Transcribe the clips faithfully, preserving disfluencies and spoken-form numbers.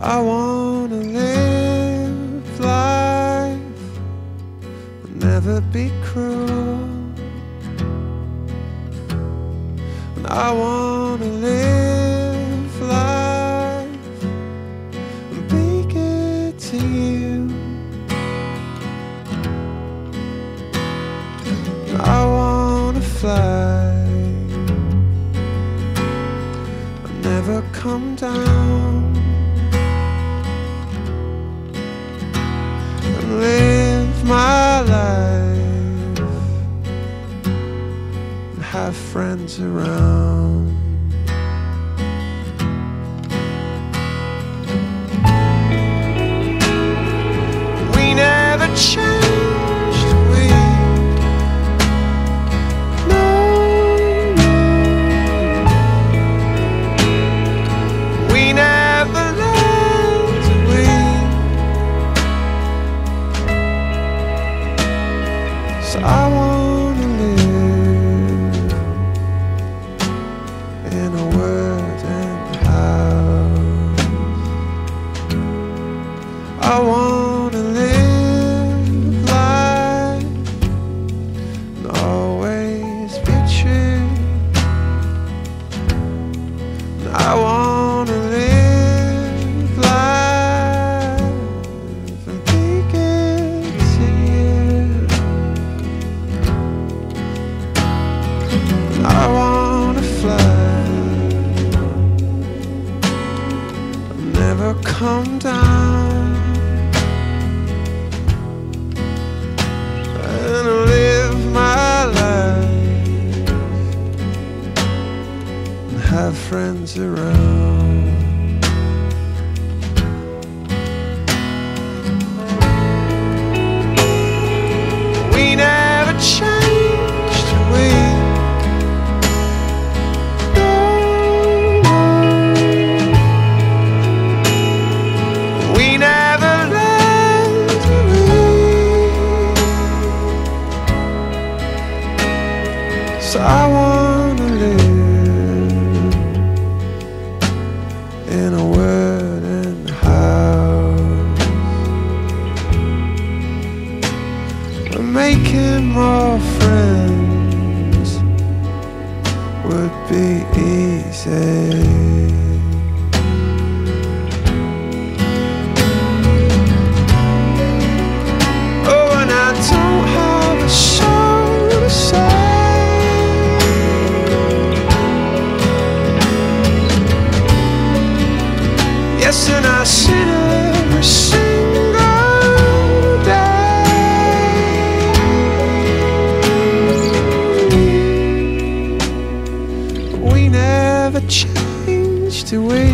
I wanna live life and never be cruel. And I wanna live life and be good to you. And I wanna fly and never come down. Live my life and have friends around. We never changed, we no, we never left, we so I wanna live in a wooden house. I wanna live life and always be true. And I wanna live life and be good to you. I wanna fly and never come down, and live my life and have friends around. We never changed, we so I wanna live in a wooden house. We're making more friends would be easy. Oh, and I don't have a soul to say. Yes, and I sin every single day. We never changed, do we?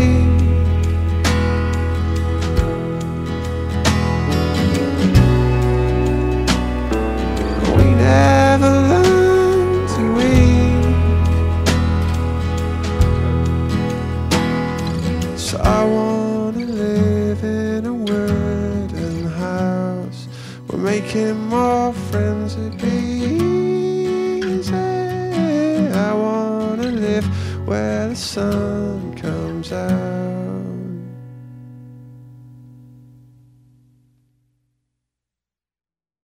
We never learned, do we? So I want live in a wooden house. We're making more friends, it'd be easy. I wanna live where the sun comes out.